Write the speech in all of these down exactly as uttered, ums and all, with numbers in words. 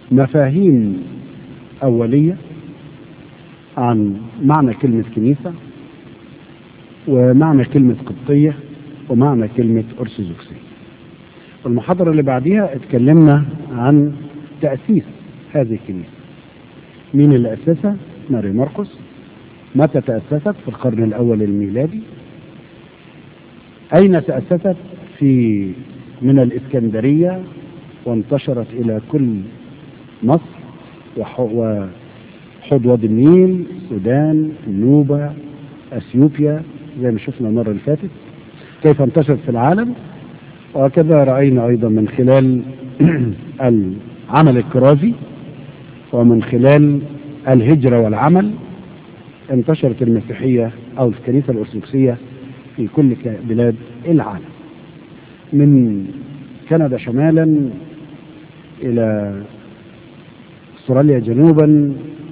مفاهيم أولية عن معنى كلمة كنيسة، ومعنى كلمة قبطية، ومعنى كلمة أرثوذكسية. والمحاضرة اللي بعديها اتكلمنا عن تأسيس هذه الكنيسة. مين اللي أسسها؟ ماري مرقس. متى تأسست؟ في القرن الأول الميلادي. أين تأسست؟ في من الإسكندرية، وانتشرت إلى كل مصر وحوض وادي النيل، السودان، النوبة، أثيوبيا، زي ما شفنا المرة اللي فاتت كيف انتشرت في العالم. وكذا رأينا أيضا من خلال العمل الكرازي ومن خلال الهجرة والعمل انتشرت المسيحية أو الكنيسة الأرثوذكسية في كل بلاد العالم، من كندا شمالا إلى استراليا جنوبا،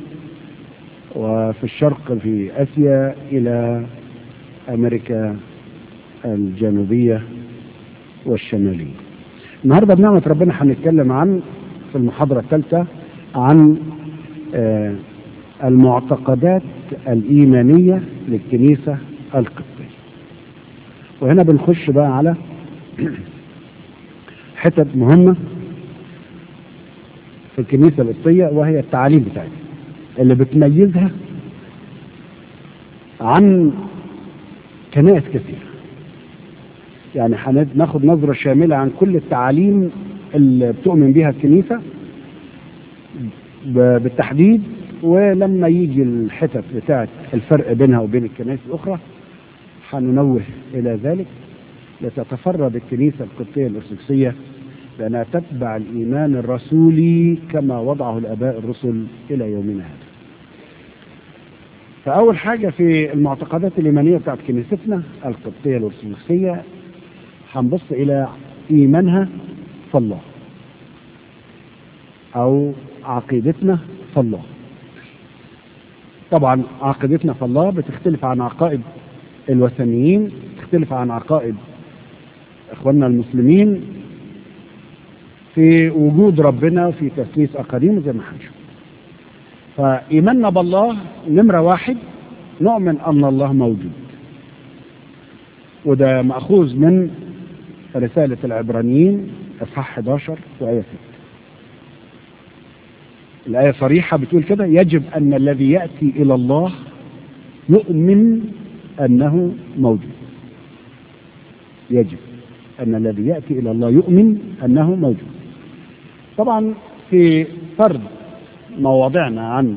وفي الشرق في آسيا إلى أمريكا الجنوبية والشمالية. النهاردة بنعمة ربنا هنتكلم عن في المحاضرة الثالثة عن آه المعتقدات الإيمانية للكنيسة القبطية. وهنا بنخش بقى على حتت مهمة في الكنيسة القبطية، وهي التعاليم بتاعتها اللي بتميزها عن كنائس كثيرة. يعني هناخد نظرة شاملة عن كل التعاليم اللي بتؤمن بها الكنيسة بالتحديد، ولما يجي الحتت بتاعت الفرق بينها وبين الكنائس الأخرى هننوه إلى ذلك، لتتفرد الكنيسة القبطية الأرثوذكسية بأنها تتبع الإيمان الرسولي كما وضعه الآباء الرسل إلى يومنا هذا. فأول حاجة في المعتقدات الإيمانية بتاعت كنيستنا القبطية الأرثوذكسية هنبص إلى إيمانها في الله، أو عقيدتنا في الله. طبعا عقيدتنا في الله بتختلف عن عقائد الوثنيين، بتختلف عن عقائد إخواننا المسلمين في وجود ربنا وفي تثليث أقانيم زي ما هنشوف. فإيماننا بالله نمرة واحد، نؤمن أن الله موجود، وده مأخوذ من رسالة العبرانيين اصحاح احد عشر وآية ستة. الآية صريحة بتقول كده: يجب أن الذي يأتي إلى الله يؤمن أنه موجود. يجب أن الذي يأتي إلى الله يؤمن أنه موجود. طبعا في فرد مواضعنا عن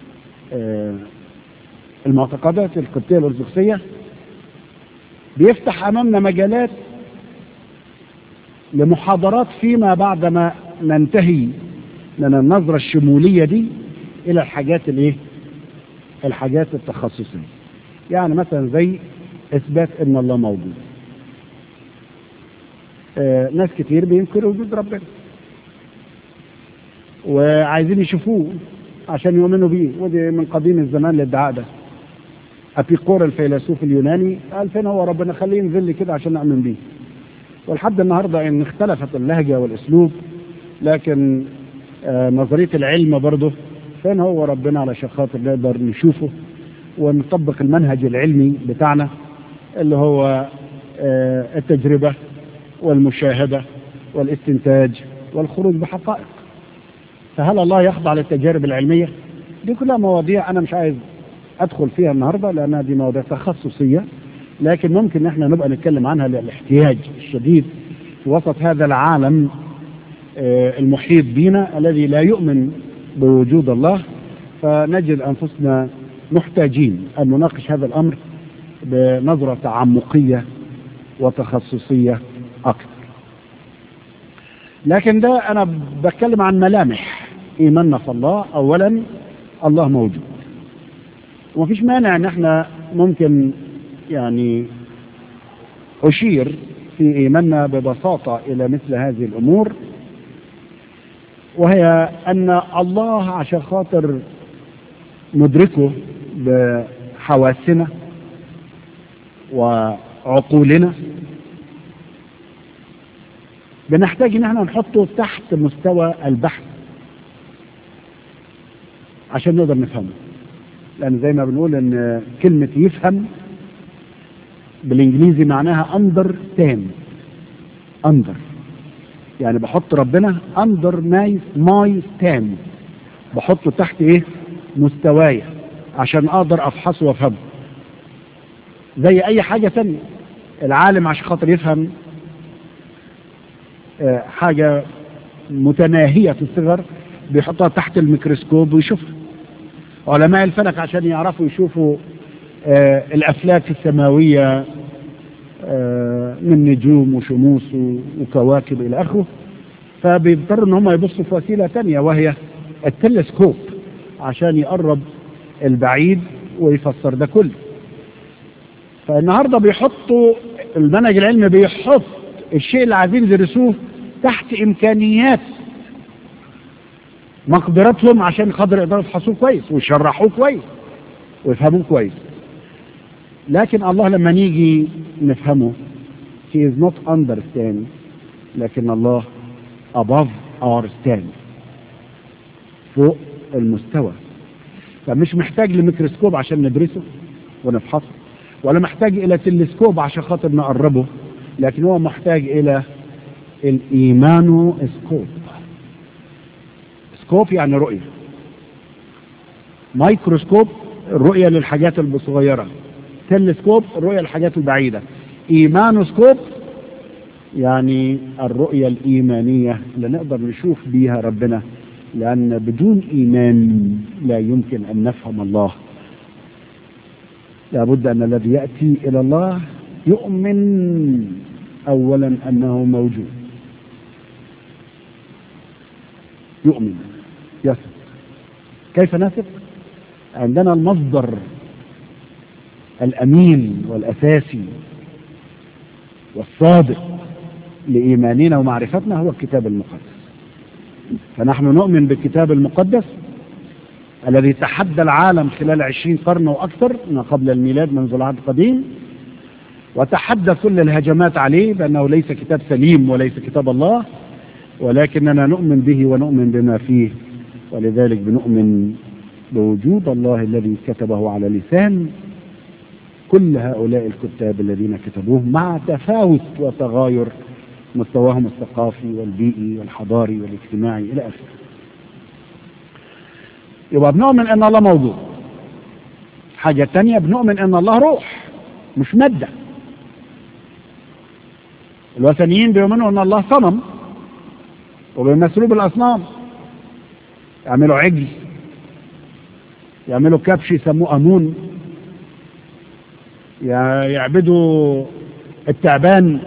المعتقدات القبطية الأرثوذكسية بيفتح أمامنا مجالات لمحاضرات فيما بعد ما ننتهي من النظرة الشمولية دي إلى الحاجات الايه الحاجات التخصصية. يعني مثلا زي إثبات أن الله موجود. آه ناس كتير بينكروا وجود ربنا وعايزين يشوفوه عشان يؤمنوا بيه، ودي من قديم الزمان للادعاء ده. أبيقور الفيلسوف اليوناني قال فين هو ربنا؟ خليه ينزل لي كده عشان نؤمن بيه. ولحد النهارده ان اختلفت اللهجة والاسلوب، لكن آه نظرية العلم برضه فين هو ربنا علشان خاطر نقدر نشوفه ونطبق المنهج العلمي بتاعنا اللي هو آه التجربة والمشاهدة والاستنتاج والخروج بحقائق. فهل الله يخضع للتجارب العلمية؟ دي كلها مواضيع أنا مش عايز أدخل فيها النهاردة لأنها دي مواضيع تخصصية، لكن ممكن إحنا نبقى نتكلم عنها للاحتياج الشديد في وسط هذا العالم المحيط بنا الذي لا يؤمن بوجود الله. فنجد أنفسنا محتاجين أن نناقش هذا الأمر بنظرة تعمقية وتخصصية أكثر. لكن ده أنا بتكلم عن ملامح إيماننا في الله. أولا الله موجود، ومفيش مانع أن احنا ممكن يعني أشير في إيماننا ببساطة إلى مثل هذه الأمور، وهي أن الله عشان خاطر ندركه بحواسنا وعقولنا بنحتاج ان احنا نحطه تحت مستوى البحث عشان نقدر نفهمه. لأن زي ما بنقول إن كلمة يفهم بالإنجليزي معناها understand. under يعني بحط ربنا under my my stand، بحطه تحت إيه؟ مستواي عشان أقدر أفحصه وأفهمه. زي أي حاجة تانية، العالم عشان خاطر يفهم حاجة متناهية الصغر بيحطها تحت الميكروسكوب ويشوفها. علماء الفلك عشان يعرفوا يشوفوا آه الأفلاك السماوية آه من نجوم وشموس وكواكب إلى آخره، فبيضطروا إن هم يبصوا في وسيلة تانية وهي التلسكوب عشان يقرب البعيد ويفسر ده كله. فالنهارده بيحطوا المنهج العلمي بيحط الشيء اللي عايزين يدرسوه تحت إمكانيات مقدرتهم عشان خاطر يقدروا يفحصوه كويس ويشرحوه كويس ويفهموه كويس. لكن الله لما نيجي نفهمه he is not understand، لكن الله above our stand، فوق المستوى. فمش محتاج لميكروسكوب عشان ندرسه ونفحصه، ولا محتاج إلى تلسكوب عشان خاطر نقربه، لكن هو محتاج إلى الإيمانو اسكوب. سكوب يعني رؤية، مايكروسكوب الرؤية للحاجات الصغيرة، تلسكوب الرؤية للحاجات البعيدة، إيمانوسكوب يعني الرؤية الإيمانية اللي نقدر نشوف بيها ربنا، لأن بدون إيمان لا يمكن أن نفهم الله. لابد أن الذي يأتي إلى الله يؤمن أولا أنه موجود، يؤمن يثق. كيف نثق؟ عندنا المصدر الأمين والأساسي والصادق لإيماننا ومعرفتنا هو الكتاب المقدس. فنحن نؤمن بالكتاب المقدس الذي تحدى العالم خلال عشرين قرن وأكثر ما قبل الميلاد منذ العهد القديم، وتحدى كل الهجمات عليه بأنه ليس كتاب سليم وليس كتاب الله، ولكننا نؤمن به ونؤمن بما فيه. ولذلك بنؤمن بوجود الله الذي كتبه على لسان كل هؤلاء الكتاب الذين كتبوه مع تفاوت وتغاير مستواهم الثقافي والبيئي والحضاري والاجتماعي إلى آخره. يبقى بنؤمن أن الله موجود. حاجة تانية بنؤمن أن الله روح مش مادة. الوثنيين بيؤمنوا أن الله صنم وبيمثلوه بالأصنام، يعملوا عجل، يعملوا كبش يسموه أمون، يعبدوا التعبان،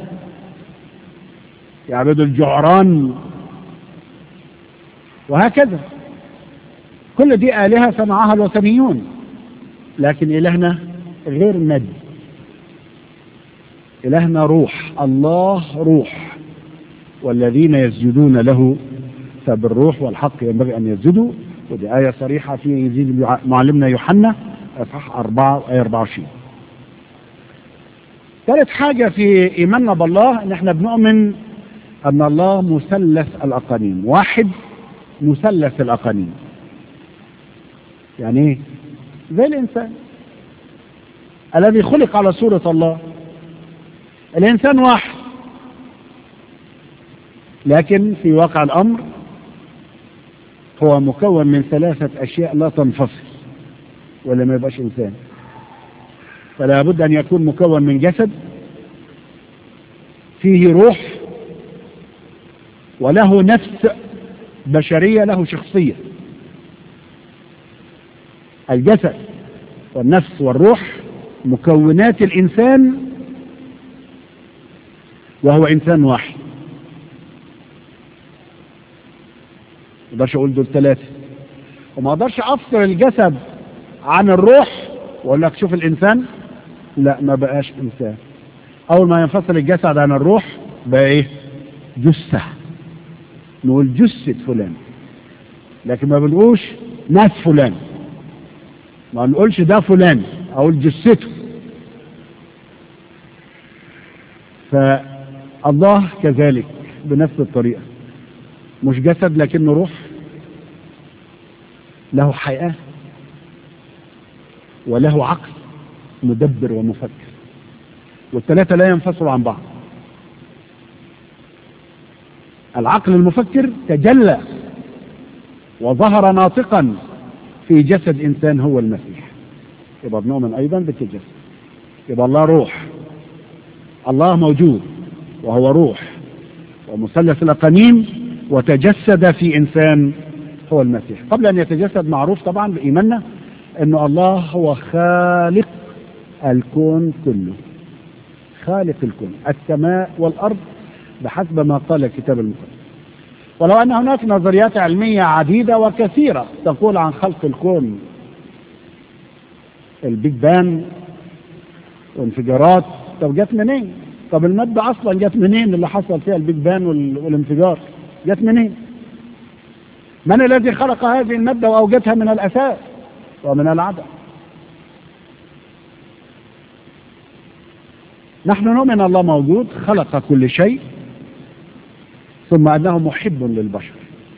يعبدوا الجعران، وهكذا. كل دي آلهة صنعها الوثنيون، لكن إلهنا غير مادي، إلهنا روح. الله روح، والذين يسجدون له فبالروح والحق ينبغي أن يسجدوا. ودي آية صريحة في إنجيل معلمنا يوحنا أصحاح أربعة آية أربعة وعشرين. ثالث حاجة في إيماننا بالله إن إحنا بنؤمن أن الله مثلث الأقانيم. واحد مثلث الأقانيم يعني إيه؟ زي الإنسان الذي خلق على صورة الله. الإنسان واحد، لكن في واقع الأمر هو مكون من ثلاثة أشياء لا تنفصل ولا ما يبقاش إنسان. فلا بد أن يكون مكون من جسد فيه روح وله نفس بشرية، له شخصية. الجسد والنفس والروح مكونات الإنسان، وهو إنسان واحد. ما اقدرش اقول دول ثلاثة، وما اقدرش افصل الجسد عن الروح واقول لك شوف الانسان، لا ما بقاش انسان. اول ما ينفصل الجسد عن الروح بقى ايه؟ جثة. نقول جثة فلان، لكن ما بنقولش ناس فلان، ما نقولش ده فلان، اقول جثته. فالله كذلك بنفس الطريقة، مش جسد لكنه روح، له حياة وله عقل مدبر ومفكر، والثلاثة لا ينفصلوا عن بعض. العقل المفكر تجلى وظهر ناطقا في جسد إنسان هو المسيح، يبقى بنؤمن أيضا بالتجسد. يبقى الله روح، الله موجود وهو روح ومثلث الأقانيم، وتجسد في إنسان هو المسيح. قبل أن يتجسد معروف طبعا بإيماننا أن الله هو خالق الكون كله، خالق الكون السماء والأرض بحسب ما قال الكتاب المقدس. ولو أن هناك نظريات علمية عديدة وكثيرة تقول عن خلق الكون، البيج بان وانفجارات، طب جت منين؟ طب المادة أصلا جت منين اللي حصل فيها البيج بان والانفجار؟ جت منين؟ من الذي خلق هذه المادة وأوجدها من الأساس ومن العدم؟ نحن نؤمن الله موجود خلق كل شيء، ثم أنه محب للبشر.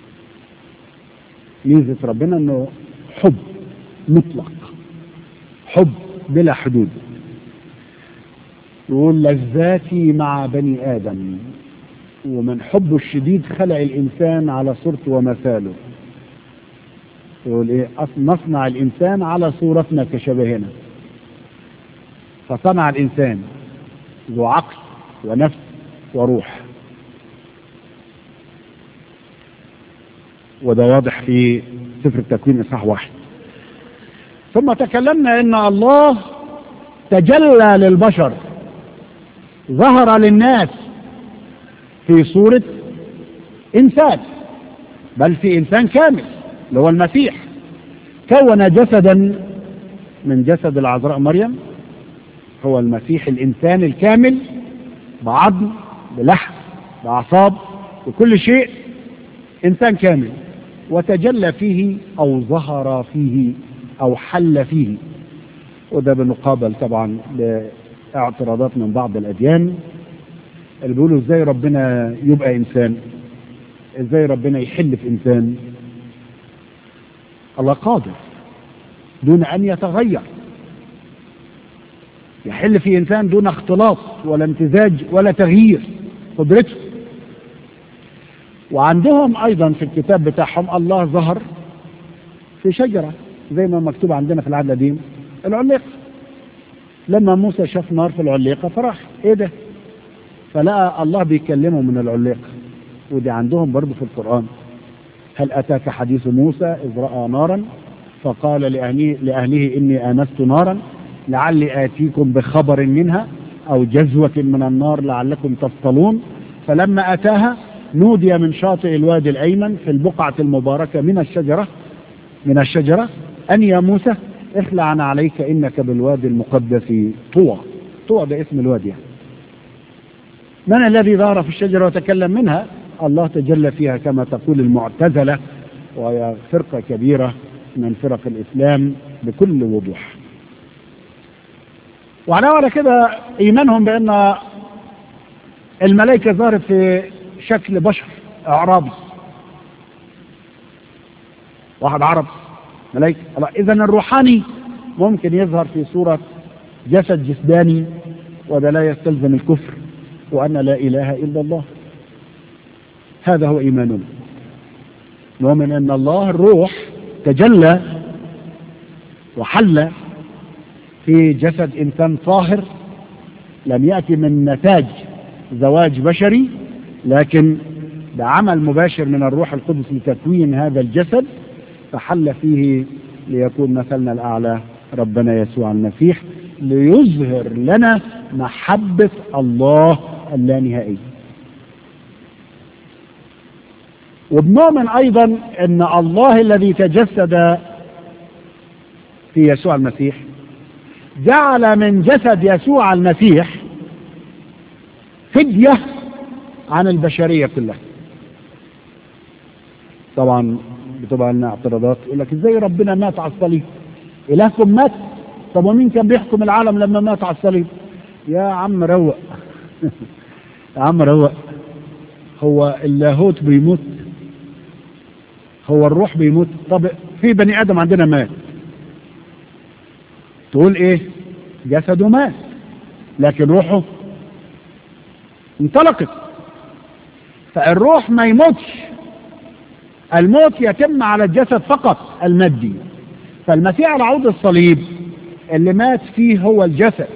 ميزة ربنا أنه حب مطلق، حب بلا حدود. يقول لذاتي مع بني آدم، ومن حبه الشديد خلق الإنسان على صورته ومثاله. يقول إيه؟ نصنع الإنسان على صورتنا كشبهنا. فصنع الإنسان ذو عقل ونفس وروح، وده واضح في سفر التكوين إصحاح واحد. ثم تكلمنا إن الله تجلى للبشر، ظهر للناس في صورة إنسان، بل في إنسان كامل اللي هو المسيح. كون جسدا من جسد العذراء مريم، هو المسيح الإنسان الكامل بعظم بلحم بأعصاب بكل شيء، إنسان كامل. وتجلى فيه أو ظهر فيه أو حل فيه، وده بالمقابل طبعا لاعتراضات من بعض الأديان اللي بيقولوا ازاي ربنا يبقى إنسان، ازاي ربنا يحل في إنسان. الله قادر دون أن يتغير، يحل في إنسان دون اختلاط ولا امتزاج ولا تغيير، قدرته. وعندهم أيضا في الكتاب بتاعهم الله ظهر في شجرة زي ما مكتوب عندنا في العهد القديم، العليقة. لما موسى شاف نار في العليقة فرح، ايه ده؟ فلقى الله بيكلمه من العليقة. ودي عندهم برضو في القرآن، هل أتاك حديث موسى إذ رأى نارا فقال لأهله, لأهله إني آنست نارا لعلي آتيكم بخبر منها أو جزوة من النار لعلكم تصطلون. فلما أتاها نودي من شاطئ الوادي الأيمن في البقعة المباركة من الشجرة من الشجرة أن يا موسى اخلع عن عليك إنك بالوادي المقدس طوى. طوى ده اسم الوادي. من الذي ظهر في الشجرة وتكلم منها؟ الله تجلى فيها كما تقول المعتزلة، وهي فرقة كبيرة من فرق الإسلام بكل وضوح. وعلى على كده إيمانهم بأن الملائكة ظهرت في شكل بشر أعرابي، واحد عرب ملائكة. إذا الروحاني ممكن يظهر في صورة جسد جسداني، وده لا يستلزم الكفر وأن لا إله إلا الله. هذا هو إيماننا، نؤمن أن الله الروح تجلى وحل في جسد إنسان طاهر، لم يأتي من نتاج زواج بشري، لكن بعمل مباشر من الروح القدس لتكوين هذا الجسد، فحل فيه ليكون مثلنا الأعلى ربنا يسوع المسيح، ليظهر لنا محبة الله اللانهائية. وبنؤمن أيضا أن الله الذي تجسد في يسوع المسيح جعل من جسد يسوع المسيح فدية عن البشرية كلها. طبعا بتبقى لنا اعتراضات، يقول لك ازاي ربنا مات على الصليب؟ إلهكم مات؟ طب ومين كان بيحكم العالم لما مات على الصليب؟ يا عم روق يا عم روق. هو اللاهوت بيموت؟ هو الروح بيموت؟ طب في بني ادم عندنا مات، تقول ايه؟ جسده مات لكن روحه انطلقت. فالروح ما يموتش، الموت يتم على الجسد فقط المادي. فالمسيح على عود الصليب اللي مات فيه هو الجسد،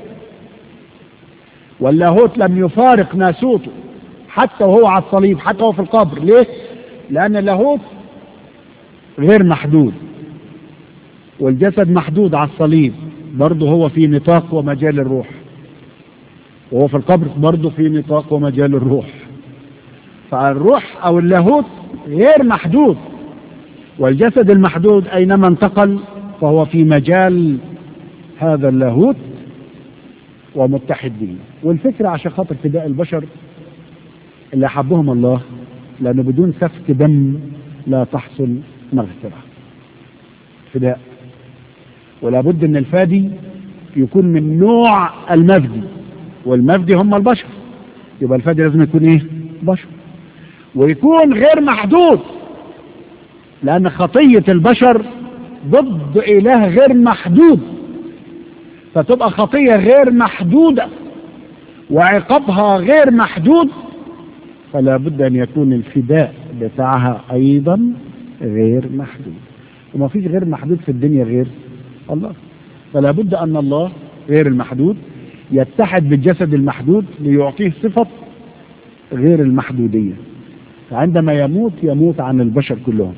واللاهوت لم يفارق ناسوته حتى وهو على الصليب، حتى هو في القبر. ليه؟ لأن اللاهوت غير محدود والجسد محدود على الصليب، برضه هو في نطاق ومجال الروح، وهو في القبر برضه في نطاق ومجال الروح. فالروح أو اللاهوت غير محدود، والجسد المحدود أينما انتقل فهو في مجال هذا اللاهوت ومتحد به. والفكرة عشان خاطر فداء البشر اللي حبهم الله، لأنه بدون سفك دم لا تحصل مغفرة. فداء، ولا بد ان الفادي يكون من نوع المفدي، والمفدي هم البشر، يبقى الفادي لازم يكون ايه؟ بشر، ويكون غير محدود، لأن خطية البشر ضد إله غير محدود، فتبقى خطية غير محدودة وعقابها غير محدود، فلا بد أن يكون الفداء بتاعها أيضا غير محدود. وما فيش غير محدود في الدنيا غير الله، فلا بد أن الله غير المحدود يتحد بالجسد المحدود ليعطيه صفة غير المحدودية، فعندما يموت يموت عن البشر كلهم.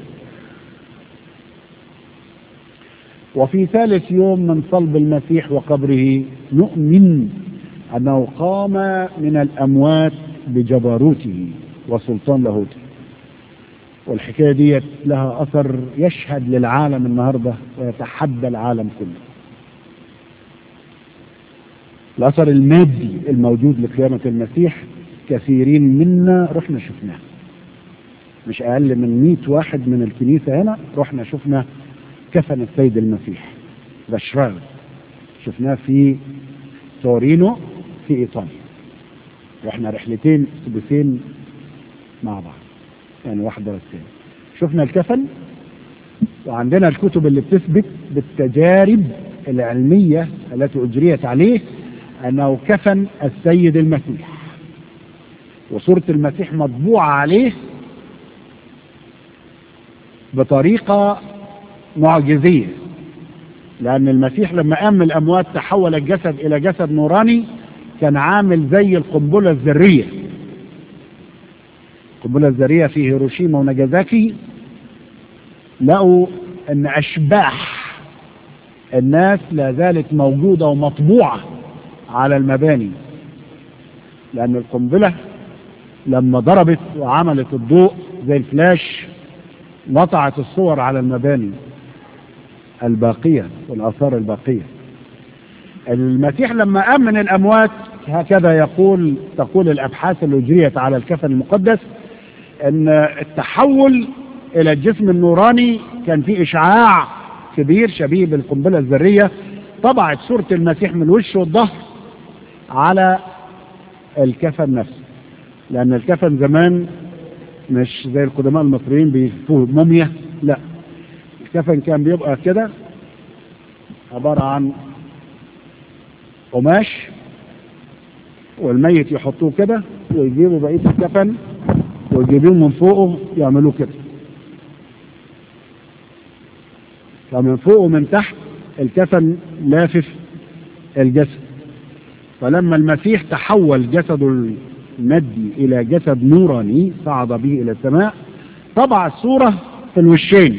وفي ثالث يوم من صلب المسيح وقبره نؤمن أنه قام من الأموات بجبروته وسلطان لاهوته. والحكاية دي لها أثر يشهد للعالم النهاردة ويتحدى العالم كله. الأثر المادي الموجود لقيامة المسيح كثيرين منا رحنا شفناه، مش أقل من مئة واحد من الكنيسة هنا رحنا شفنا كفن السيد المسيح ذا شراود، شفناه في تورينو في إيطاليا، رحنا رحلتين اتوبيسين مع بعض، يعني واحدة والثانية شفنا الكفن. وعندنا الكتب اللي بتثبت بالتجارب العلمية التي أجريت عليه أنه كفن السيد المسيح، وصورة المسيح مطبوعة عليه بطريقة معجزية، لأن المسيح لما قام من الأموات تحول الجسد إلى جسد نوراني، كان عامل زي القنبلة الذرية. القنبلة الذرية في هيروشيما وناجازاكي لقوا أن أشباح الناس لا زالت موجودة ومطبوعة على المباني، لأن القنبلة لما ضربت وعملت الضوء زي الفلاش نطعت الصور على المباني الباقية والآثار الباقية. المسيح لما قام من الأموات هكذا يقول تقول الأبحاث اللي أجريت على الكفن المقدس أن التحول إلى الجسم النوراني كان فيه إشعاع كبير شبيه بالقنبلة الذرية، طبعت صورة المسيح من وشه والظهر على الكفن نفسه، لأن الكفن زمان مش زي القدماء المصريين بيشوفوه موميا، لا، الكفن كان بيبقى كده عبارة عن قماش والميت يحطوه كده ويجيبوا بقية الكفن ويجيبوه من فوقه يعملوه كده، فمن فوق ومن تحت الكفن لافف الجسد. فلما المسيح تحول جسده المادي إلى جسد نوراني صعد به إلى السماء، طبع الصورة في الوشين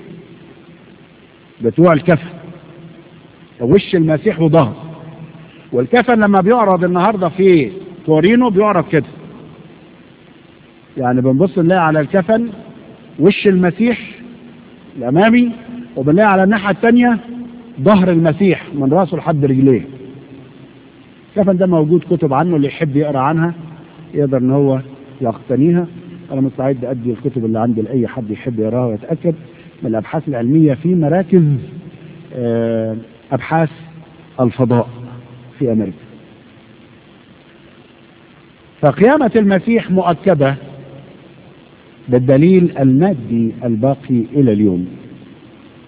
بتوع الكفن، وش المسيح وظهر. والكفن لما بيعرض النهاردة في تورينو بيعرض كده، يعني بنبص نلاقي على الكفن وش المسيح الأمامي، وبنلاقي على الناحية الثانية ظهر المسيح من راسه لحد رجليه. الكفن ده موجود كتب عنه، اللي يحب يقرأ عنها يقدر ان هو يقتنيها. انا مستعد ادي الكتب اللي عندي لاي حد يحب يقراها ويتاكد من الابحاث العلميه في مراكز ابحاث الفضاء في امريكا. فقيامه المسيح مؤكده بالدليل المادي الباقي الى اليوم.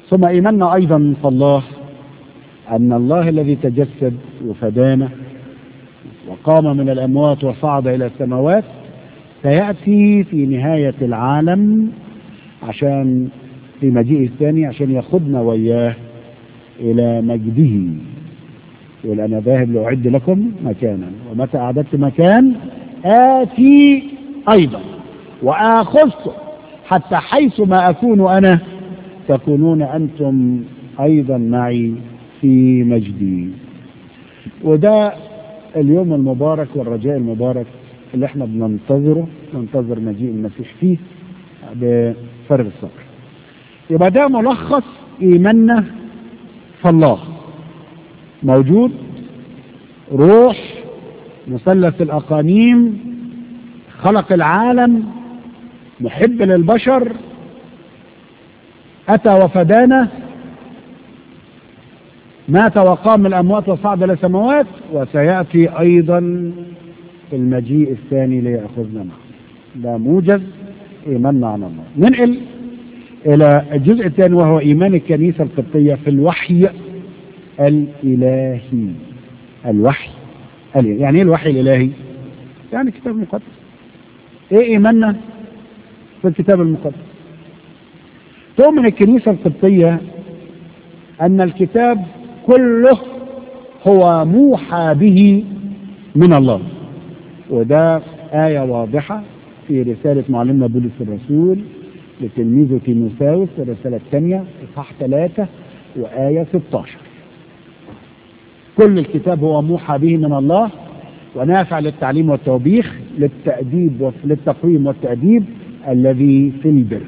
ثم إيماننا أيضا فالله أن الله الذي تجسد وفدانا وقام من الأموات وصعد إلى السماوات سيأتي في نهاية العالم عشان في مجيء الثاني عشان ياخدنا وياه إلى مجده. يقول أنا ذاهب لأعد لكم مكانا ومتى أعددت مكان آتي أيضا وآخذكم حتى حيث ما أكون أنا تكونون أنتم أيضا معي في مجدي. وده اليوم المبارك والرجاء المبارك اللي احنا بننتظره، ننتظر مجيء المسيح فيه بفرغ الصبر. يبقى ده ملخص إيماننا فالله، موجود، روح، مثلث الأقانيم، خلق العالم، محب للبشر، أتى وفدانا، مات وقام من الأموات وصعد إلى السماوات، وسيأتي أيضا في المجيء الثاني ليأخذنا معه. ده موجز إيماننا عن الله. ننقل إلى الجزء الثاني وهو إيمان الكنيسة القبطية في الوحي الإلهي. الوحي الإلهي يعني إيه الوحي الإلهي؟ يعني الكتاب المقدس. إيه إيماننا في الكتاب المقدس؟ تؤمن الكنيسة القبطية أن الكتاب كله هو موحى به من الله، وده آية واضحة في رسالة معلمنا بولس الرسول لتلميذه تيموثاوس الرسالة الثانية إصحاح ثلاثة وآية ستة عشر. كل الكتاب هو موحى به من الله ونافع للتعليم والتوبيخ للتأديب للتقويم والتأديب الذي في البر.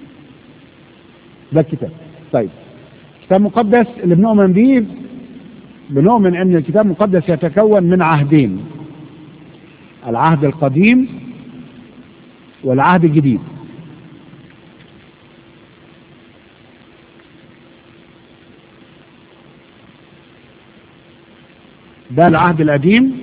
ده الكتاب. طيب الكتاب المقدس اللي بنؤمن به، بنؤمن ان الكتاب المقدس يتكون من عهدين، العهد القديم والعهد الجديد. ده العهد القديم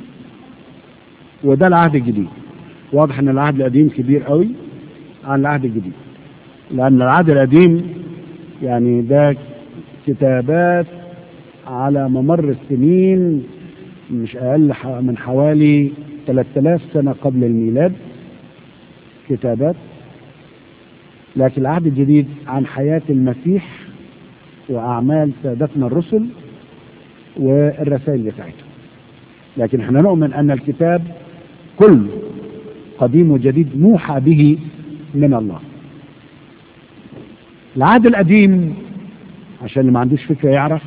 وده العهد الجديد. واضح ان العهد القديم كبير قوي عن العهد الجديد، لان العهد القديم يعني ده كتابات على ممر السنين مش اقل من حوالي ثلاثة آلاف سنة قبل الميلاد كتابات. لكن العهد الجديد عن حياة المسيح واعمال سادتنا الرسل والرسائل بتاعتهم. لكن احنا نؤمن ان الكتاب كله قديم وجديد موحى به من الله. العهد القديم عشان اللي ما عندوش فكرة يعرف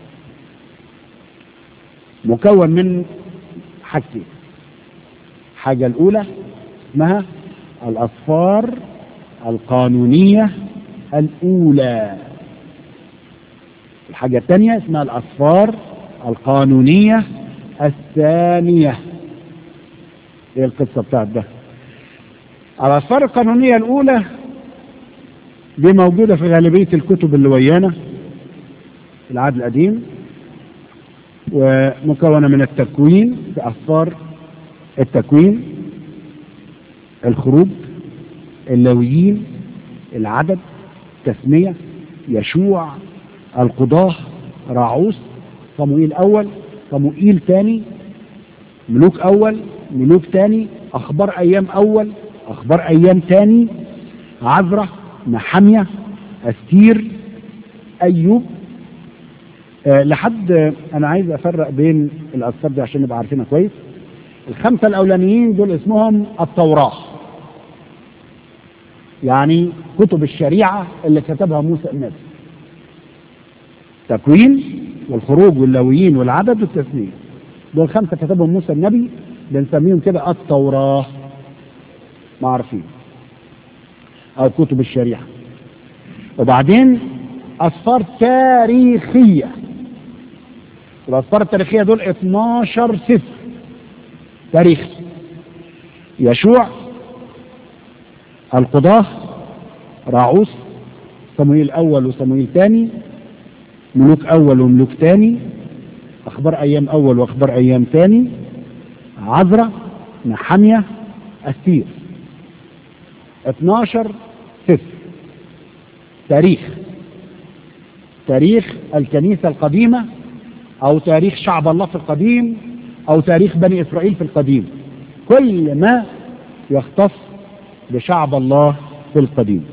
مكون من حاجتين. حاجة الأولى اسمها الأسفار القانونية الأولى، الحاجة الثانية اسمها الأسفار القانونية الثانية. ايه القصة بتاعت ده؟ الأسفار القانونية الأولى دي موجودة في غالبية الكتب اللي ويانا في العهد القديم، ومكونة من التكوين، في أسفار التكوين، الخروج، اللاويين، العدد، تثنية، يشوع، القضاة، راعوس، صموئيل أول، صموئيل ثاني، ملوك أول، ملوك ثاني، أخبار أيام أول، أخبار أيام ثاني، عذرة، نحمية، أستير، أيوب. أه لحد أنا عايز أفرق بين الأسفار دي عشان نبقى عارفينها كويس. الخمسة الأولانيين دول اسمهم التوراة، يعني كتب الشريعة اللي كتبها موسى النبي. تكوين والخروج واللاويين والعدد والتثنية، دول خمسة كتبهم موسى النبي، بنسميهم كده التوراة، ما عارفين، أو كتب الشريعة. وبعدين أسفار تاريخية. الأسفار التاريخية دول اثناشر سفر تاريخي: يشوع، القضاة، راعوس، صموئيل أول وصموئيل ثاني، ملوك أول وملوك ثاني، أخبار أيام أول وأخبار أيام ثاني، عذرة، نحمية، أستير. اثناشر سفر تاريخ. تاريخ الكنيسة القديمة أو تاريخ شعب الله في القديم أو تاريخ بني إسرائيل في القديم، كل ما يختص بشعب الله في القديم.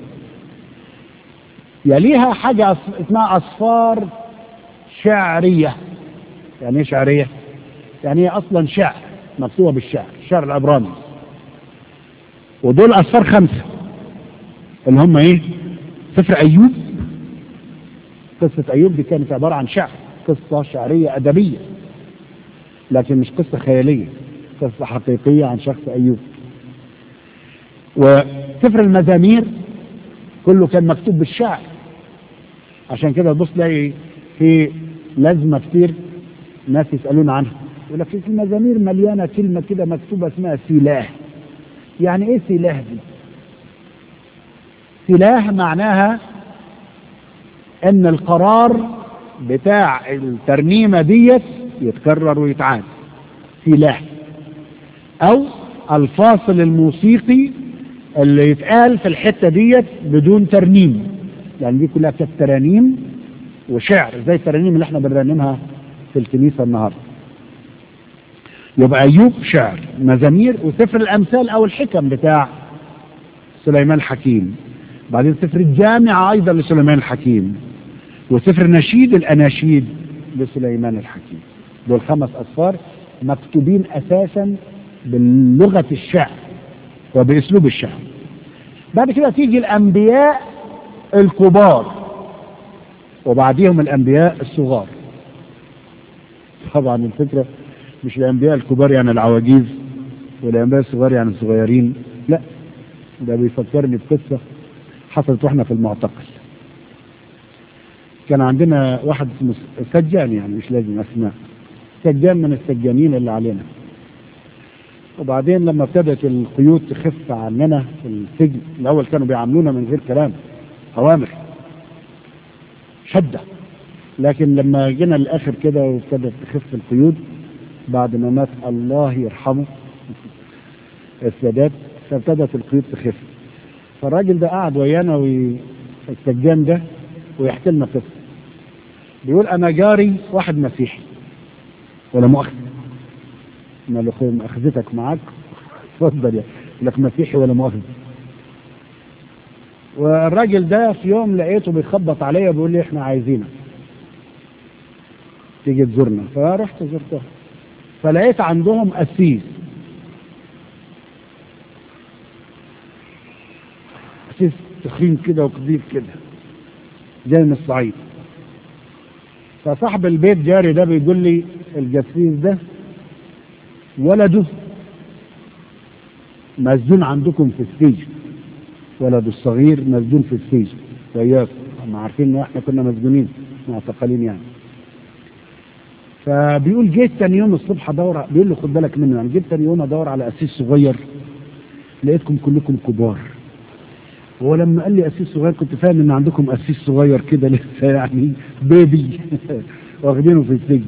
يليها حاجة اسمها أسفار شعرية. يعني ايه شعرية؟ يعني هي أصلا شعر مكتوبة بالشعر، الشعر العبراني. ودول أسفار خمسة اللي هم ايه؟ سفر أيوب. قصة أيوب دي كانت عبارة عن شعر، قصة شعرية أدبية، لكن مش قصة خيالية، قصة حقيقية عن شخص أيوب. وسفر المزامير كله كان مكتوب بالشعر، عشان كده تبص تلاقي في لازمة كتير ناس يسألون عنها، يقول لك في المزامير مليانة كلمة كده مكتوبة اسمها سيلاه. يعني ايه سيلاه دي؟ سيلاه معناها ان القرار بتاع الترنيمة ديت يتكرر ويتعاد، سيلاه. او الفاصل الموسيقي اللي يتقال في الحتة ديت بدون ترنيم، يعني دي كلها كانت ترانيم وشعر زي الترانيم اللي احنا بنرنمها في الكنيسة النهاردة. يبقى أيوب شعر، مزامير، وسفر الأمثال أو الحكم بتاع سليمان الحكيم، بعدين سفر الجامعة أيضا لسليمان الحكيم، وسفر نشيد الأناشيد لسليمان الحكيم. دول خمس أسفار مكتوبين أساسا باللغة الشعر وبأسلوب الشعر. بعد كده تيجي الأنبياء الكبار وبعديهم الأنبياء الصغار. طبعا الفكرة مش الأنبياء الكبار يعني العواجيز والأنبياء الصغار يعني الصغيرين، لا، ده بيفكرني بقصة حصلت واحنا في المعتقل. كان عندنا واحد اسمه سجان، يعني مش لازم أسماء، سجان من السجانين اللي علينا. وبعدين لما ابتدت القيود تخف عننا في السجن، الأول كانوا بيعاملونا من غير كلام، أوامر شدة، لكن لما جينا للآخر كده وابتدت تخف القيود بعد ما مات الله يرحمه السادات، فابتدت القيود تخف. فالراجل ده قعد ويانا والسجان ده ويحكي لنا قصة. بيقول أنا جاري واحد مسيحي ولا مؤاخذة، ما له مؤاخذتك معاك اتفضل، يعني لك مسيحي ولا مؤاخذة. والراجل ده في يوم لقيته بيخبط عليا بيقول لي احنا عايزينك تيجي تزورنا. فرحت زرته، فلقيت عندهم قسيس، قسيس تخين كده وكبير كده جاي من الصعيد. فصاحب البيت جاري ده بيقول لي القسيس ده ولده مسجون عندكم في السجن، ولده الصغير مسجون في السجن وياكم، هم عارفين ان احنا كنا مسجونين معتقلين يعني. فبيقول جيت تاني يوم الصبح ادور، بيقول له خد بالك منه، يعني جيت تاني يوم ادور على قسيس صغير لقيتكم كلكم كبار. هو لما قال لي قسيس صغير كنت فاهم ان عندكم قسيس صغير كده لسه يعني بيبي واخدينه في السجن.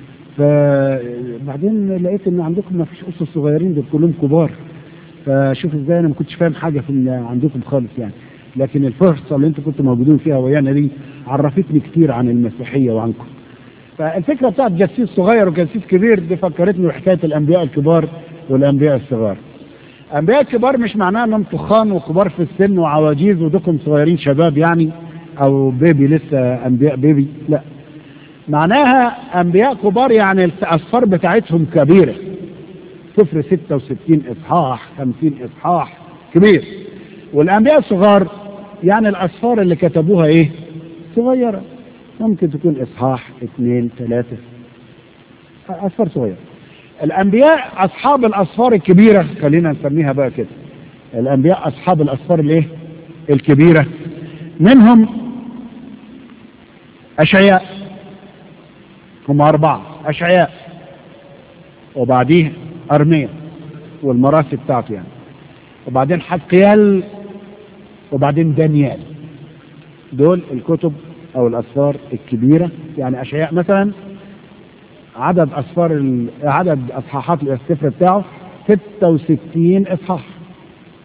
فبعدين لقيت ان عندكم ما فيش اسس صغيرين، دول كلهم كبار. فشوف ازاي انا ما كنتش فاهم حاجه في عندكم خالص يعني، لكن الفرصه اللي انتم كنتوا موجودين فيها ويانا دي عرفتني كتير عن المسيحيه وعنكم. فالفكره بتاعت قسيس صغير وقسيس كبير دي فكرتني بحكايه الانبياء الكبار والانبياء الصغار. انبياء الكبار مش معناه انهم تخان وكبار في السن وعواجيز ودكم صغيرين شباب يعني، او بيبي لسه انبياء بيبي، لا، معناها انبياء كبار يعني الاسفار بتاعتهم كبيره، صفر ستة وستين اصحاح، خمسين اصحاح، كبير. والانبياء الصغار يعني الاسفار اللي كتبوها ايه؟ صغيره، ممكن تكون اصحاح اثنين ثلاثه، اسفار صغيره. الانبياء اصحاب الاسفار الكبيره، خلينا نسميها بقى كده، الانبياء اصحاب الاسفار الايه؟ الكبيره. منهم اشعياء، هم اربعه، اشعياء وبعديه ارميا والمراسي بتاعته يعني، وبعدين حزقيال، وبعدين دانيال. دول الكتب او الاسفار الكبيره. يعني اشعياء مثلا عدد اسفار عدد اصحاحات السفر بتاعه ستة وستين اصحاح،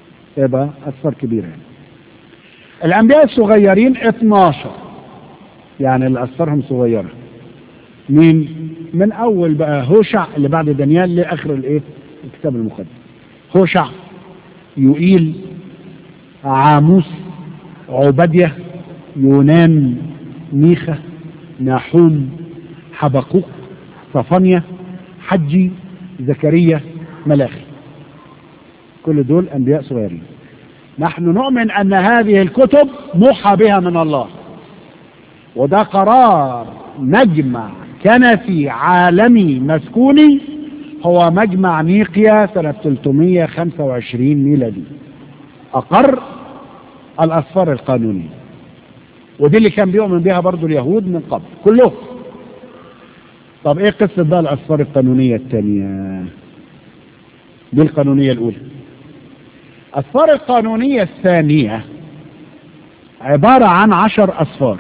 يبقى اسفار كبيره يعني. الانبياء الصغيرين اثناشر، يعني اللي أسفارهم صغيرة. مين؟ من أول بقى هوشع اللي بعد دانيال لآخر الإيه؟ الكتاب المقدس. هوشع، يوئيل، عاموس، عبدية، يونان، ميخا، ناحوم، حبقوق، صفانيا، حجي، زكريا، ملاخي. كل دول أنبياء صغيرين. نحن نؤمن أن هذه الكتب موحى بها من الله، وده قرار مجمع كنسي عالمي مسكوني، هو مجمع نيقيا سنة ثلاثمائة وخمسة وعشرين ميلادي، أقر الأسفار القانونية. ودي اللي كان بيؤمن بها برضو اليهود من قبل كلهم. طب ايه قصة بقى الأسفار القانونية الثانية؟ دي القانونية الأولى. الأسفار القانونية الثانية عبارة عن عشر أسفار،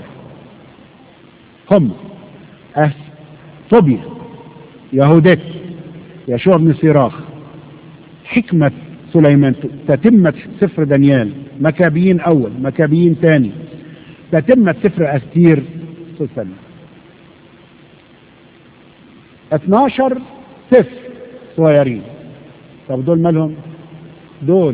هم طوبيا، يهودت، يشوع بن سيراخ، حكمة سليمان، تتمة سفر دانيال، مكابيين أول، مكابيين ثاني، تتمة سفر أستير سلسلة. اثناشر سفر صغيرين. طب دول مالهم؟ دول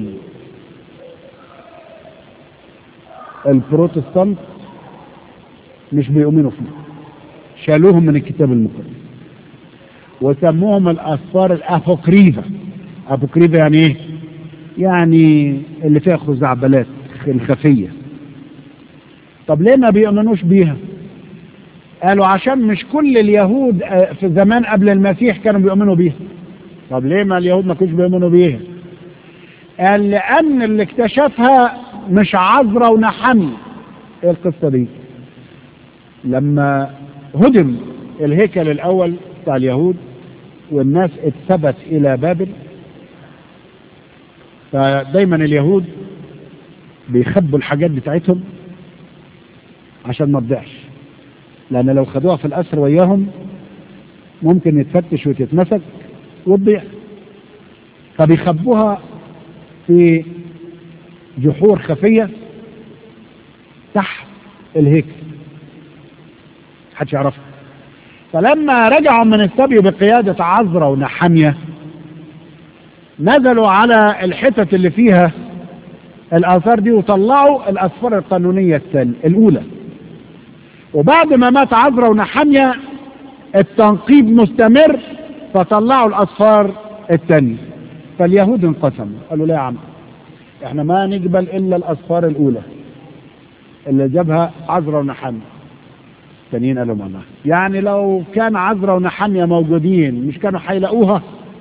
البروتستانت مش بيؤمنوا فيه، شالوهم من الكتاب المقدس وسموهم الأسفار الأبوكريفة. أبوكريفة يعني ايه؟ يعني اللي فيها خزعبلات الخفية. طب ليه ما بيؤمنوش بيها؟ قالوا عشان مش كل اليهود في زمان قبل المسيح كانوا بيؤمنوا بيها. طب ليه ما اليهود ما كانوش بيؤمنوا بيها؟ قال لأن اللي اكتشفها مش عزرا ونحمي. ايه القصة دي؟ لما هدم الهيكل الأول بتاع اليهود والناس اتثبت إلى بابل، فدايما اليهود بيخبوا الحاجات بتاعتهم عشان ما تضيعش، لأن لو خدوها في الأسر وياهم ممكن يتفتش وتتمسك وتضيع، فبيخبوها في جحور خفية تحت الهيكل محدش يعرفها. فلما رجعوا من السبي بقيادة عزرا ونحمية نزلوا على الحتت اللي فيها الآثار دي وطلعوا الأسفار القانونية الأولى. وبعد ما مات عزرا ونحمية التنقيب مستمر، فطلعوا الأسفار الثانية. فاليهود انقسموا، قالوا لا يا عم، احنا ما نقبل إلا الأسفار الأولى اللي جابها عزرا ونحمية. الثانيين قالوا ما يعني لو كان عزرا ونحمية موجودين مش كانوا حيلاقوها؟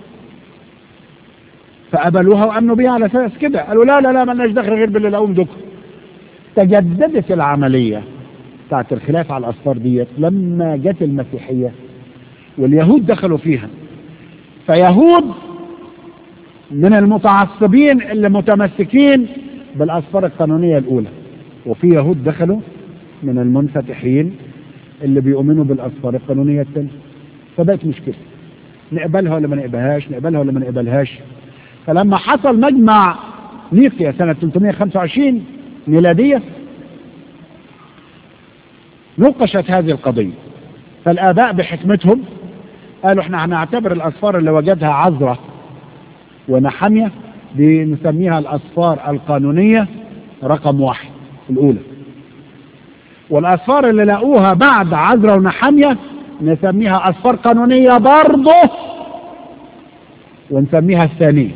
فقبلوها وأمنوا بيها على أساس كده. قالوا لا لا لا مالناش دخل غير باللي لقوهم دكتور. تجددت العملية بتاعت الخلاف على الأسفار ديت لما جت المسيحية واليهود دخلوا فيها. فيهود من المتعصبين اللي متمسكين بالأسفار القانونية الأولى، وفي يهود دخلوا من المنفتحين اللي بيؤمنوا بالأسفار القانونية الثانية. فبقت مشكلة، نقبلها ولا ما نقبلهاش، نقبلها ولا ما نقبلهاش. فلما حصل مجمع نيقيا سنة ثلاثمائة وخمسة وعشرين ميلادية نوقشت هذه القضية. فالآباء بحكمتهم قالوا احنا هنعتبر الأسفار اللي وجدها عزرا ونحمية دي نسميها الأسفار القانونية رقم واحد الأولى، والأسفار اللي لقوها بعد عزرا ونحمية نسميها أسفار قانونية برضه ونسميها الثانية.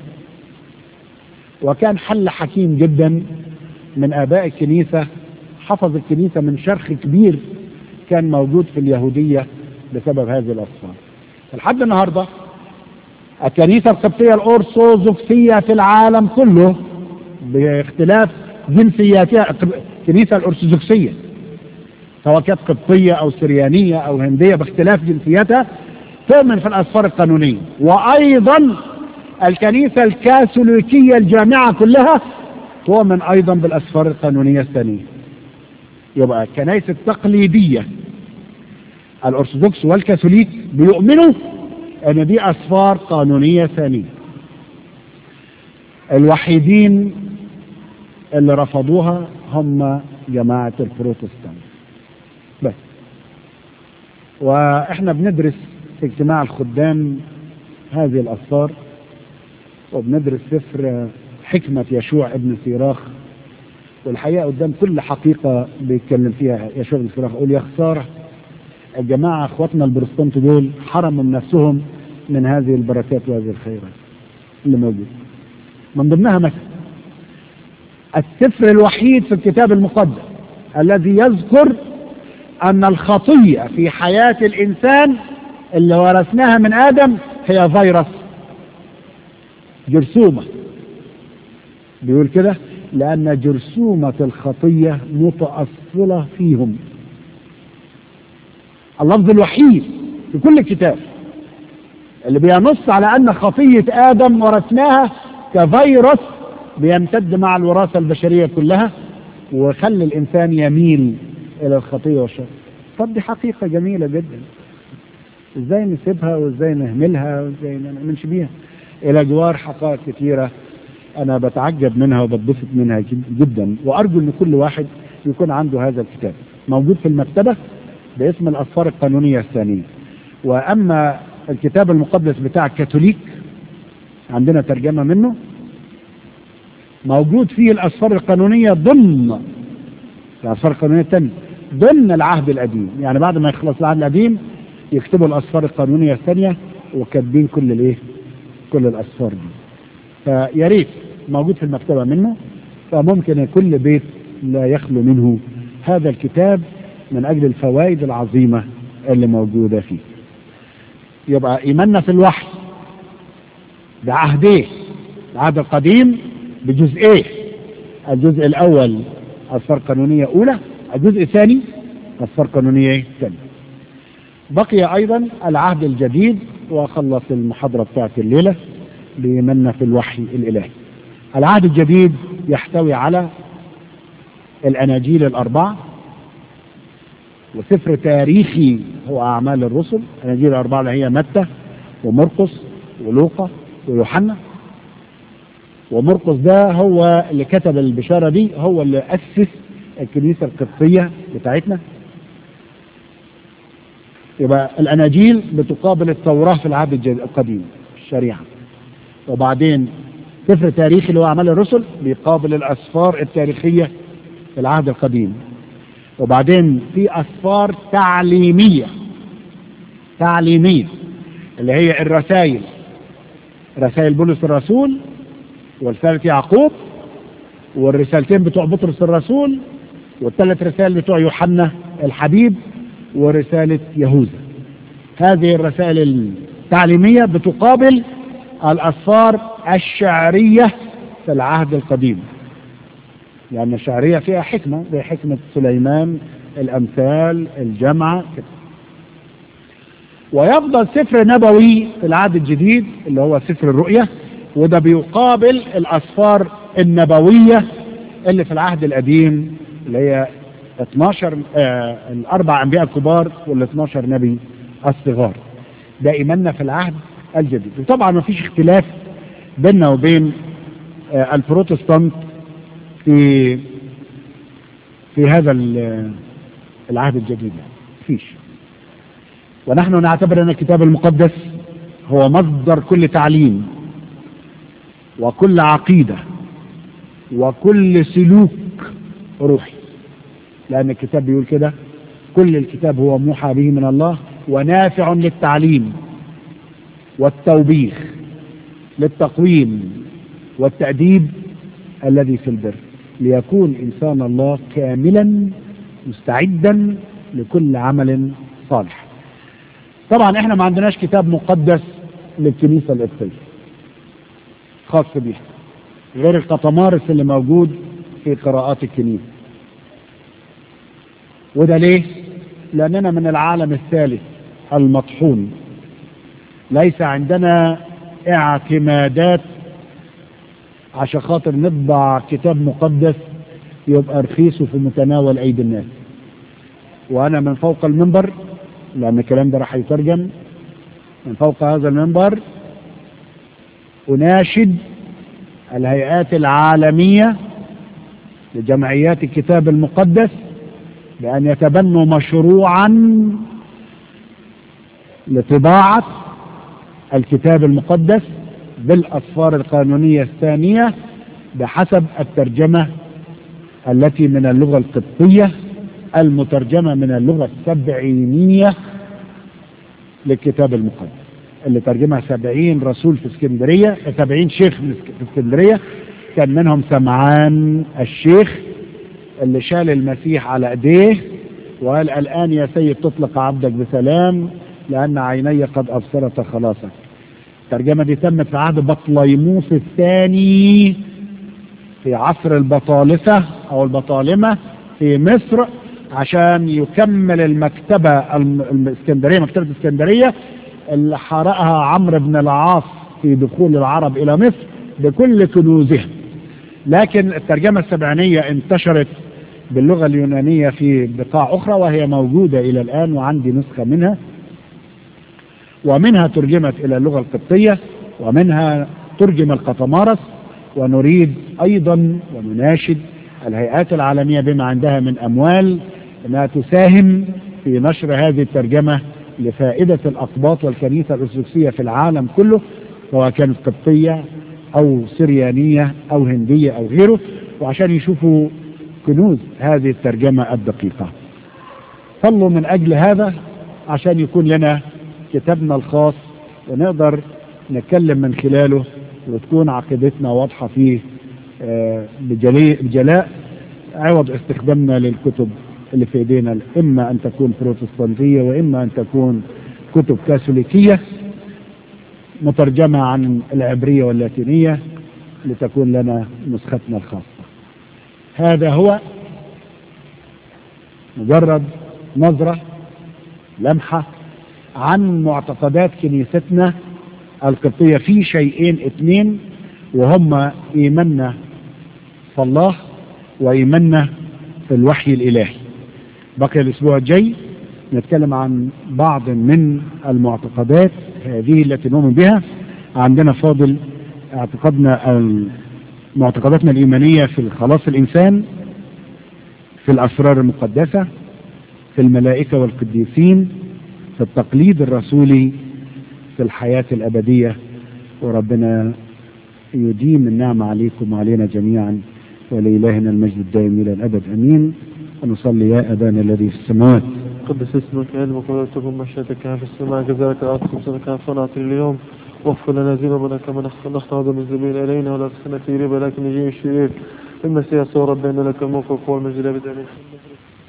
وكان حل حكيم جدا من آباء الكنيسة، حفظ الكنيسة من شرخ كبير كان موجود في اليهودية بسبب هذه الأسفار. لحد النهاردة الكنيسة القبطية الأرثوذكسية في العالم كله باختلاف جنسياتها، الكنيسة الأرثوذكسية سواء كانت قبطية أو سريانية أو هندية باختلاف جنسياتها تؤمن في الأسفار القانونية. وأيضا الكنيسة الكاثوليكية الجامعة كلها تؤمن أيضا بالأسفار القانونية الثانية. يبقى الكنائس التقليدية الأرثوذكس والكاثوليك بيؤمنوا أن دي أسفار قانونية ثانية. الوحيدين اللي رفضوها هم جماعة البروتستانت بس. وإحنا بندرس في اجتماع الخدام هذه الأسفار، وبندرس سفر حكمة يشوع ابن سيراخ. والحقيقة قدام كل حقيقة بيتكلم فيها يشوع ابن سيراخ أقول يا خسارة الجماعة اخواتنا البروتستانت دول حرموا من نفسهم من هذه البركات وهذه الخيرات اللي موجودة. من ضمنها مثلا السفر الوحيد في الكتاب المقدس الذي يذكر أن الخطية في حياة الإنسان اللي ورثناها من آدم هي فيروس جرثومة. بيقول كده لأن جرثومة الخطية متأصلة فيهم. اللفظ الوحيد في كل الكتاب اللي بينص على أن خطية آدم ورثناها كفيروس بيمتد مع الوراثة البشرية كلها وخلي الإنسان يميل إلى الخطية والشر. طب دي حقيقة جميلة جدا، إزاي نسيبها وإزاي نهملها وإزاي نمشي بيها إلى جوار حقائق كثيرة أنا بتعجب منها وبتبسط منها جدا. وأرجو أن كل واحد يكون عنده هذا الكتاب موجود في المكتبة باسم الأسفار القانونية الثانية. وأما الكتاب المقدس بتاع الكاثوليك عندنا ترجمة منه موجود فيه الأسفار القانونية ضمن الأسفار القانونية الثانية ضمن العهد القديم. يعني بعد ما يخلص العهد القديم يكتبوا الأسفار القانونية الثانية وكاتبين كل الايه كل الأسفار دي. فيا ريت موجود في المكتبة منه، فممكن كل بيت لا يخلو منه هذا الكتاب من أجل الفوائد العظيمة اللي موجودة فيه. يبقى إيماننا في الوحي بعهديه، العهد القديم بجزئيه، الجزء الأول أسفار قانونية أولى، الجزء الثاني أسفار قانونية ثانية. بقي أيضا العهد الجديد وخلص المحاضرة بتاعت الليلة بإيماننا في الوحي الإلهي. العهد الجديد يحتوي على الأناجيل الأربعة وسفر تاريخي هو أعمال الرسل. الأناجيل الأربعة اللي هي متى ومرقس ولوقا ويوحنا. ومرقس ده هو اللي كتب البشارة دي، هو اللي أسس الكنيسة القبطية بتاعتنا. يبقى الأناجيل بتقابل التوراة في العهد القديم الشريعة. وبعدين سفر تاريخي اللي هو أعمال الرسل بيقابل الأسفار التاريخية في العهد القديم. وبعدين في أسفار تعليمية تعليمية اللي هي الرسائل، رسائل بولس الرسول ورسالة يعقوب والرسالتين بتوع بطرس الرسول والثلاث رسائل بتوع يوحنا الحبيب ورسالة يهوذا. هذه الرسائل التعليمية بتقابل الأسفار الشعرية في العهد القديم، لأن يعني الشعرية فيها حكمة زي حكمة سليمان، الأمثال، الجمعة كده. ويفضل سفر نبوي في العهد الجديد اللي هو سفر الرؤية، وده بيقابل الأسفار النبوية اللي في العهد القديم اللي هي اثناشر آه الأربع أنبياء الكبار وال اثناشر نبي الصغار. ده إيماننا في العهد الجديد. وطبعا ما فيش اختلاف بيننا وبين آه البروتستانت في في هذا العهد الجديد، فيش. ونحن نعتبر أن الكتاب المقدس هو مصدر كل تعليم وكل عقيدة وكل سلوك روحي، لأن الكتاب بيقول كده كل الكتاب هو موحى به من الله ونافع للتعليم والتوبيخ للتقويم والتأديب الذي في البر ليكون إنسان الله كاملا مستعدا لكل عمل صالح. طبعا احنا ما عندناش كتاب مقدس للكنيسة القبطية خاص بيها غير القطمارس اللي موجود في قراءات الكنيسة. وده ليه؟ لأننا من العالم الثالث المطحون، ليس عندنا اعتمادات عشان خاطر نطبع كتاب مقدس يبقى رخيص وفي متناول أيدي الناس. وأنا من فوق المنبر، لأن الكلام ده راح يترجم من فوق هذا المنبر، أناشد الهيئات العالمية لجمعيات الكتاب المقدس بأن يتبنوا مشروعا لطباعة الكتاب المقدس بالأسفار القانونية الثانية بحسب الترجمة التي من اللغة القبطية المترجمة من اللغة السبعينية للكتاب المقدس، اللي ترجمها سبعين رسول في اسكندرية، سبعين شيخ في اسكندرية. كان منهم سمعان الشيخ اللي شال المسيح على ايديه وقال الآن يا سيد تطلق عبدك بسلام لأن عيني قد أبصرت خلاصك. الترجمة دي تمت في عهد بطليموس الثاني في عصر البطالسة أو البطالمة في مصر، عشان يكمل المكتبة الاسكندرية، مكتبة الاسكندرية اللي حرقها عمرو بن العاص في دخول العرب إلى مصر بكل كنوزها. لكن الترجمة السبعينية انتشرت باللغة اليونانية في بقاع أخرى وهي موجودة إلى الآن، وعندي نسخة منها، ومنها ترجمت إلى اللغة القبطية، ومنها ترجم القطمارس. ونريد أيضا ونناشد الهيئات العالمية بما عندها من أموال أنها تساهم في نشر هذه الترجمة لفائدة الأقباط والكنيسة الأرثوذكسية في العالم كله، سواء كانت قبطية أو سريانية أو هندية أو غيره، وعشان يشوفوا كنوز هذه الترجمة الدقيقة. صلوا من أجل هذا عشان يكون لنا كتابنا الخاص ونقدر نتكلم من خلاله وتكون عقيدتنا واضحة فيه بجلاء، عوض استخدامنا للكتب اللي في ايدينا، اما ان تكون بروتستانتية واما ان تكون كتب كاثوليكية مترجمة عن العبرية واللاتينية لتكون لنا نسختنا الخاصة. هذا هو مجرد نظرة لمحة عن معتقدات كنيستنا القبطية في شيئين اثنين، وهم إيماننا في الله وإيماننا في الوحي الإلهي. بقي الأسبوع الجاي نتكلم عن بعض من المعتقدات هذه التي نؤمن بها. عندنا فاضل اعتقادنا أو معتقداتنا الإيمانية في الخلاص الإنسان، في الأسرار المقدسة، في الملائكة والقديسين، في التقليد الرسولي، في الحياة الأبدية. وربنا يديم النعمة عليكم وعلينا جميعا، ولإلهنا المجد الدائم إلى الأبد أمين. ونصلي يا أبانا الذي في السماوات قدس اسمك، علمك ويكتب مشيئتك في السماء كذلك الأرض. خبزنا فنعطي اليوم، واغفر لنا ذنوبنا كما نخضع المذنبين إلينا، ولا تدخلنا في ريبة لكن نجيب الشرير. المسيح صور ربنا لك الملك والقوة والمجد الأبد آمين.